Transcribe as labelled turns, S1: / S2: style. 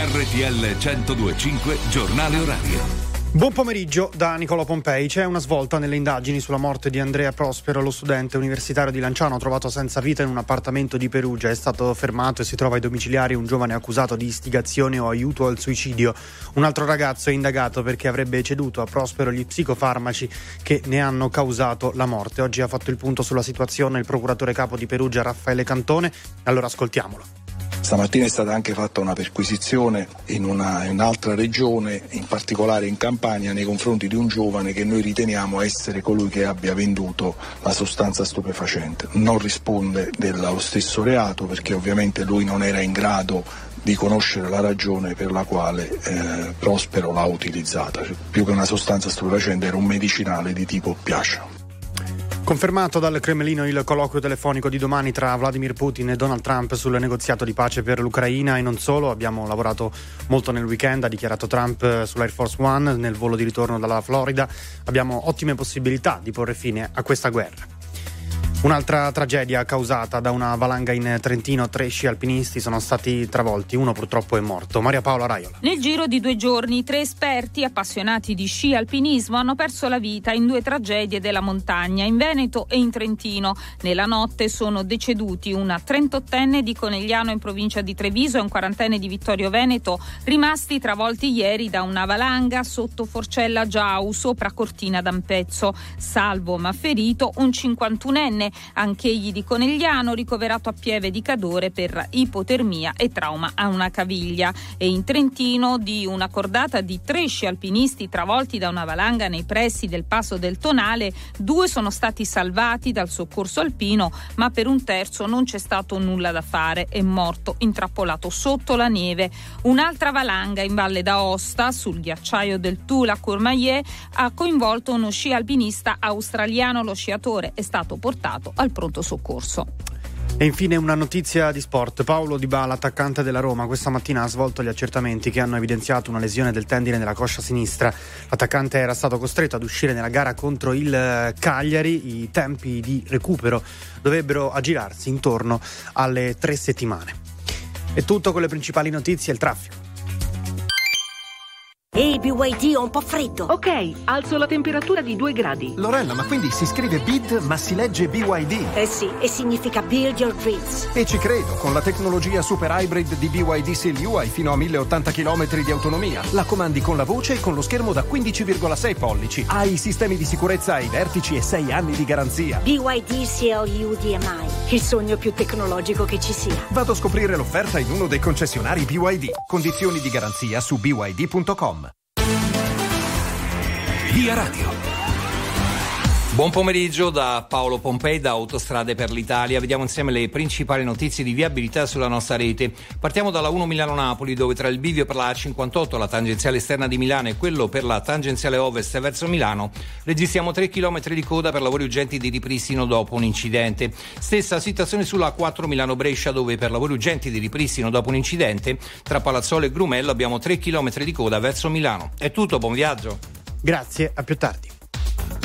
S1: RTL 102.5 Giornale Orario.
S2: Buon pomeriggio da Nicolò Pompei. C'è una svolta nelle indagini sulla morte di Andrea Prospero, lo studente universitario di Lanciano trovato senza vita in un appartamento di Perugia. È stato fermato e si trova ai domiciliari un giovane accusato di istigazione o aiuto al suicidio. Un altro ragazzo è indagato perché avrebbe ceduto a Prospero gli psicofarmaci che ne hanno causato la morte. Oggi ha fatto il punto sulla situazione il procuratore capo di Perugia Raffaele Cantone. Allora ascoltiamolo.
S3: Stamattina è stata anche fatta una perquisizione in un'altra regione, in particolare in Campania, nei confronti di un giovane che noi riteniamo essere colui che abbia venduto la sostanza stupefacente. Non risponde dello stesso reato perché ovviamente lui non era in grado di conoscere la ragione per la quale Prospero l'ha utilizzata. Più che una sostanza stupefacente era un medicinale di tipo oppiaceo.
S2: Confermato dal Cremlino il colloquio telefonico di domani tra Vladimir Putin e Donald Trump sul negoziato di pace per l'Ucraina e non solo. Abbiamo lavorato molto nel weekend, ha dichiarato Trump sull'Air Force One nel volo di ritorno dalla Florida. Abbiamo ottime possibilità di porre fine a questa guerra. Un'altra tragedia causata da una valanga in Trentino, 3 sci alpinisti sono stati travolti, uno purtroppo è morto. Maria Paola Raiola.
S4: Nel giro di 2 giorni 3 esperti appassionati di sci alpinismo hanno perso la vita in 2 tragedie della montagna, in Veneto e in Trentino. Nella notte sono deceduti una 38enne di Conegliano in provincia di Treviso e un 40enne di Vittorio Veneto, rimasti travolti ieri da una valanga sotto Forcella Giau, sopra Cortina d'Ampezzo. Salvo ma ferito un 51enne, anch'egli di Conegliano, ricoverato a Pieve di Cadore per ipotermia e trauma a una caviglia. E in Trentino di una cordata di 3 sci alpinisti travolti da una valanga nei pressi del Passo del Tonale, 2 sono stati salvati dal soccorso alpino, ma per un terzo non c'è stato nulla da fare, è morto intrappolato sotto la neve. Un'altra valanga in Valle d'Aosta, sul ghiacciaio del Tula Courmayeur, ha coinvolto uno sci alpinista australiano. Lo sciatore è stato portato al pronto soccorso.
S2: E infine una notizia di sport. Paulo Dybala, attaccante della Roma, questa mattina ha svolto gli accertamenti che hanno evidenziato una lesione del tendine della coscia sinistra. L'attaccante era stato costretto ad uscire nella gara contro il Cagliari. I tempi di recupero dovrebbero aggirarsi intorno alle 3 settimane. È tutto con le principali notizie e il traffico.
S5: Ehi, BYD, ho un po' freddo.
S6: Ok, alzo la temperatura di 2 gradi.
S7: Lorella, ma quindi si scrive BID ma si legge BYD?
S5: Eh sì, e significa Build Your Dreams.
S7: E ci credo, con la tecnologia super hybrid di BYD Seal-U hai fino a 1080 km di autonomia. La comandi con la voce e con lo schermo da 15,6 pollici. Hai i sistemi di sicurezza ai vertici e 6 anni di garanzia.
S5: BYD Seal-U DMI, il sogno più tecnologico che ci sia.
S7: Vado a scoprire l'offerta in uno dei concessionari BYD. Condizioni di garanzia su byd.com.
S1: Via Radio.
S8: Buon pomeriggio da Paolo Pompei da Autostrade per l'Italia. Vediamo insieme le principali notizie di viabilità sulla nostra rete. Partiamo dalla 1 Milano-Napoli, dove tra il bivio per la A58, la tangenziale esterna di Milano, e quello per la tangenziale ovest verso Milano registriamo 3 km di coda per lavori urgenti di ripristino dopo un incidente. Stessa situazione sulla A4 Milano-Brescia, dove per lavori urgenti di ripristino dopo un incidente tra Palazzolo e Grumello abbiamo 3 km di coda verso Milano. È tutto, buon viaggio.
S2: Grazie, a più tardi.